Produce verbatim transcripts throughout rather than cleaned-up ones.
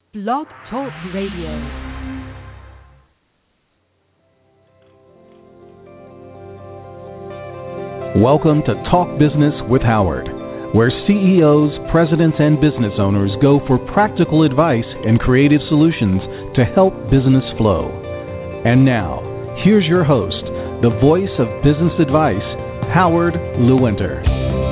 Blog Talk Radio. Welcome to Talk Business with Howard, where C E Os, presidents, and business owners go for practical advice and creative solutions to help business flow. And now, here's your host, the voice of business advice, Howard Lewinter.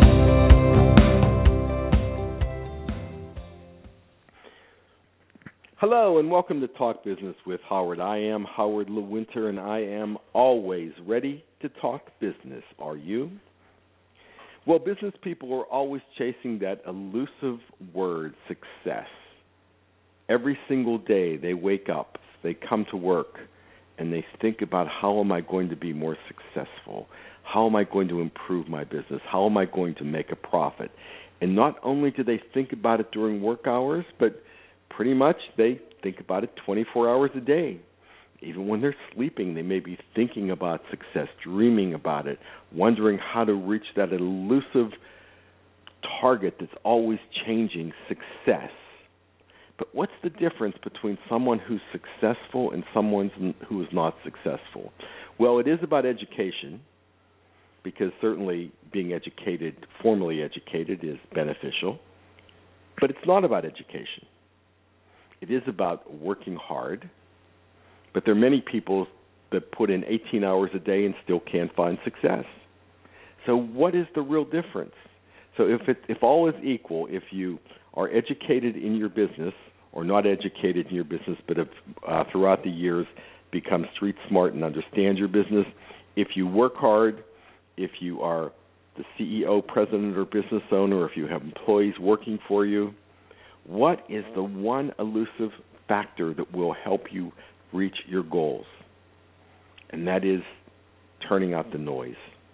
Hello and welcome to Talk Business with Howard. I am Howard Lewinter and I am always ready to talk business. Are you? Well, business people are always chasing that elusive word, success. Every single day they wake up, they come to work, and they think about how am I going to be more successful? How am I going to improve my business? How am I going to make a profit? And not only do they think about it during work hours, but pretty much they think about it twenty-four hours a day. Even when they're sleeping, they may be thinking about success, dreaming about it, wondering how to reach that elusive target that's always changing, success. But what's the difference between someone who's successful and someone who is not successful? Well, it is about education, because certainly being educated, formally educated, is beneficial. But it's not about education. It is about working hard, but there are many people that put in eighteen hours a day and still can't find success. So what is the real difference? So if it, if all is equal, if you are educated in your business or not educated in your business, but have uh, throughout the years become street smart and understand your business, if you work hard, if you are the C E O, president, or business owner, if you have employees working for you, what is the one elusive factor that will help you reach your goals? And that is turning out the noise.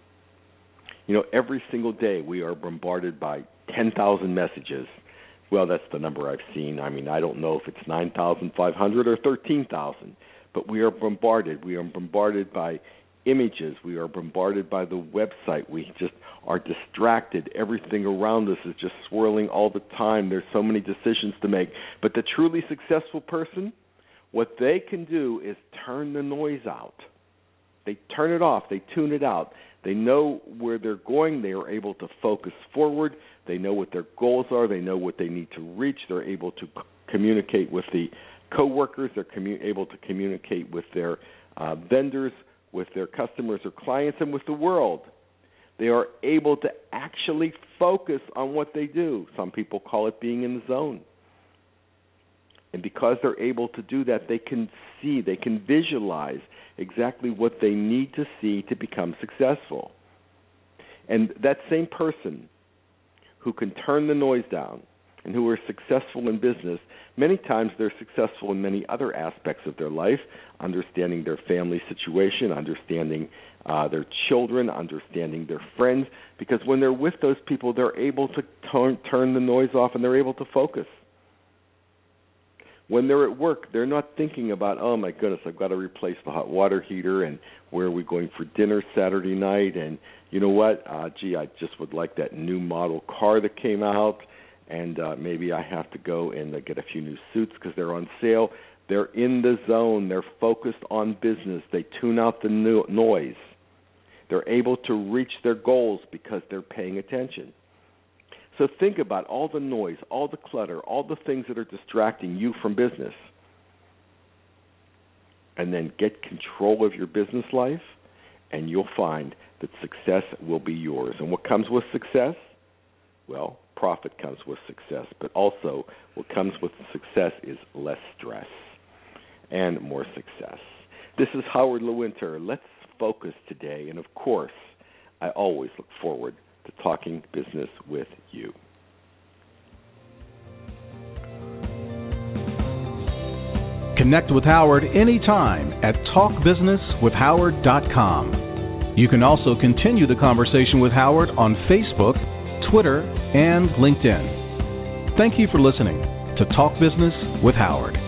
You know, every single day we are bombarded by ten thousand messages. Well, that's the number I've seen. I mean, I don't know if it's nine thousand five hundred or thirteen thousand, but we are bombarded. We are bombarded by images. We are bombarded by the website. We just are distracted. Everything around us is just swirling all the time. There's so many decisions to make. But the truly successful person, what they can do is turn the noise out. They turn it off. They tune it out. They know where they're going. They are able to focus forward. They know what their goals are. They know what they need to reach. They're able to c- communicate with the coworkers. They're commu- able to communicate with their uh, vendors, with their customers or clients, and with the world. They are able to actually focus on what they do. Some people call it being in the zone. And because they're able to do that, they can see, they can visualize exactly what they need to see to become successful. And that same person who can turn the noise down and who are successful in business, many times they're successful in many other aspects of their life, understanding their family situation, understanding uh, their children, understanding their friends, because when they're with those people, they're able to turn, turn the noise off and they're able to focus. When they're at work, they're not thinking about, oh, my goodness, I've got to replace the hot water heater, and where are we going for dinner Saturday night, and you know what, uh, gee, I just would like that new model car that came out, and uh, maybe I have to go and uh, get a few new suits because they're on sale. They're in the zone. They're focused on business. They tune out the no- noise. They're able to reach their goals because they're paying attention. So think about all the noise, all the clutter, all the things that are distracting you from business, and then get control of your business life, and you'll find that success will be yours. And what comes with success? Well, profit comes with success, but also what comes with success is less stress and more success. This is Howard Lewinter. Let's focus today, and of course, I always look forward to talking business with you. Connect with Howard anytime at talk business with howard dot com. You can also continue the conversation with Howard on Facebook, Twitter, and LinkedIn. Thank you for listening to Talk Business with Howard.